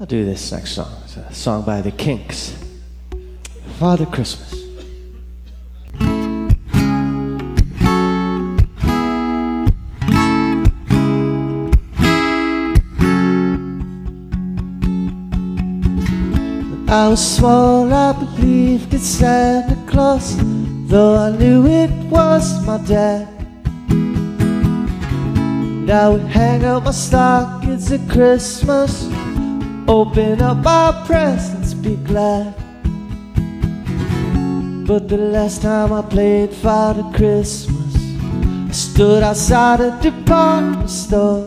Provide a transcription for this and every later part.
I'll do this next song. It's a song by the Kinks, Father Christmas. When I was small, I believed in Santa Claus, though I knew it was my dad. And I would hang out my stockings at Christmas, open up my presents, be glad. But the last time I played Father Christmas, I stood outside a department store.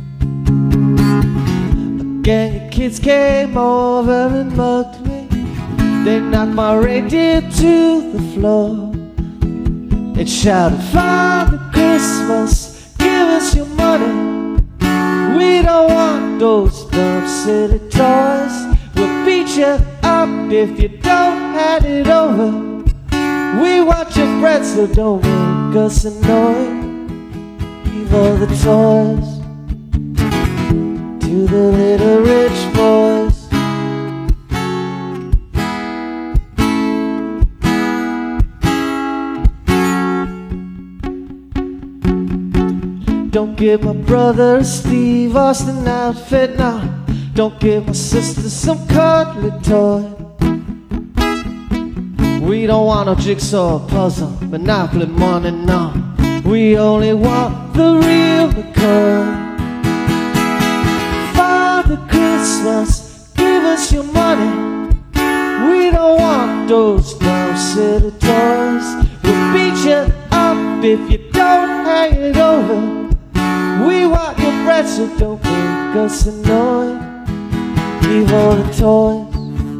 A gang of kids came over and mugged me. They knocked my reindeer to the floor. They shouted, "Father Christmas, give us your money. We don't want those dumb silly toys. We'll beat you up if you don't hand it over. We want your bread, so don't make us annoyed. Leave all the toys to the little rich boys." Don't give my brother a Steve Austin outfit now. Don't give my sister some cuddly toy. We don't want no jigsaw puzzle, Monopoly money, no. We only want the real McCoy. Father Christmas, give us your money. We don't want those dumb silly toys. We'll beat you up if you don't hang it over. We want your bread, so don't make us annoyed. Leave all the toys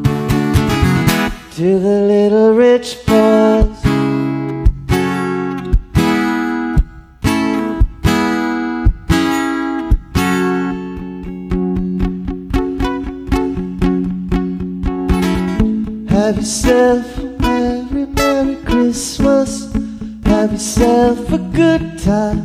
to the little rich boys. Have yourself a merry, merry Christmas. Have yourself a good time.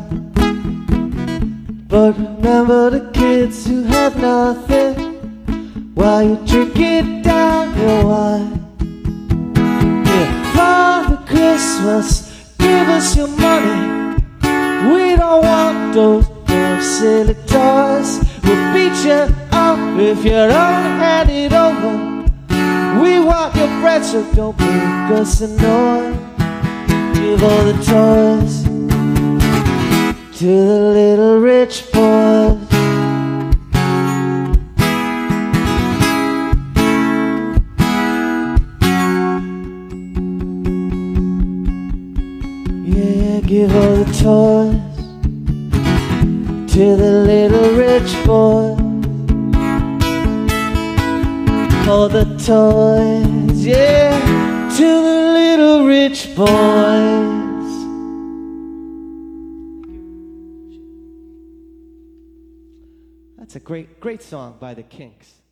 But remember the kids who have nothing while you drink it down your wine. Yeah, Father Christmas, give us your money. We don't want those dumb silly toys. We'll beat you up if you don't hand it over. We want your bread, so don't make us annoyed. Give all the toys to the little rich boys. Yeah, give all the toys to the little rich boys. All the toys, yeah, to the little rich boys. That's a great song by the Kinks.